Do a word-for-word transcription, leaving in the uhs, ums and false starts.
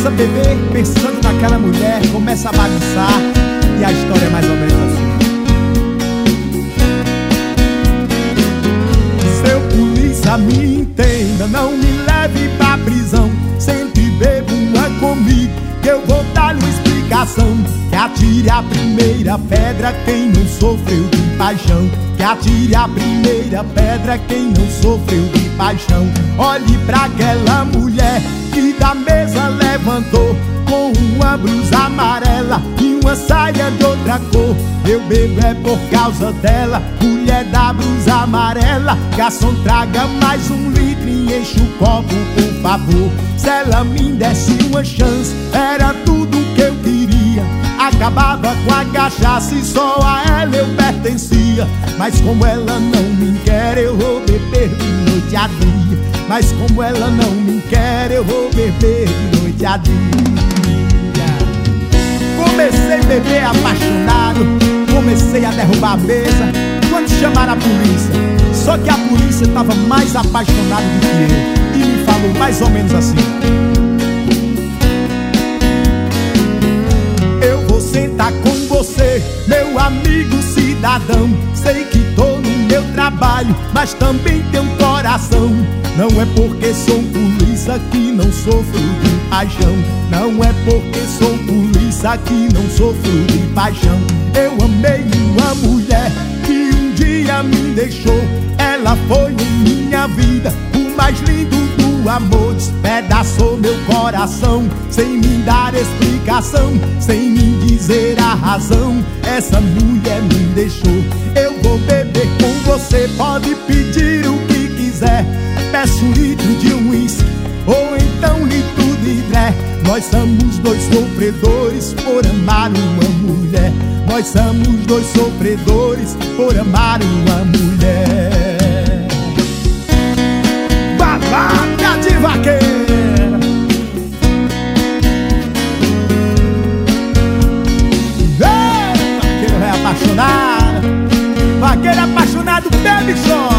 começa a beber pensando naquela mulher, começa a bagunçar, e a história é mais ou menos assim. Seu polícia, me entenda, não me leve pra prisão. Sempre bebo uma comigo, que eu vou dar uma explicação. Que atire a primeira pedra quem não sofreu de paixão. Que atire a primeira pedra quem não sofreu de paixão. Olhe pra aquela mulher que da mesa levantou, com uma blusa amarela e uma saia de outra cor. Eu bebo é por causa dela, mulher da blusa amarela. Garçom, traga mais um litro e enche o copo, por favor. Se ela me desse uma chance, era tudo que eu queria. Acabava com a cachaça e só a ela eu pertencia. Mas como ela não me quer, eu vou beber de noite a dia. Mas como ela não me quer, eu vou beber de noite a dia. Comecei a beber apaixonado, comecei a derrubar a mesa quando chamaram a polícia. Só que a polícia estava mais apaixonada do que eu e me falou mais ou menos assim: eu vou sentar com você, meu amigo cidadão. Sei que tô no meu trabalho, mas também tenho um coração. Não é porque sou polícia que não sofro de paixão. Não é porque sou polícia que não sofro de paixão. Eu amei uma mulher que um dia me deixou. Ela foi em minha vida o mais lindo do amor. Despedaçou meu coração sem me dar explicação, sem me dizer a razão. Essa mulher me deixou. Eu vou beber com você, pode pedir o que quiser. Peço um litro de uísque ou então litro de dré. Nós somos dois sofredores por amar uma mulher. Nós somos dois sofredores por amar uma mulher. Babaca de vaqueira, ei, vaqueiro é apaixonado. Vaqueiro apaixonado bebe só.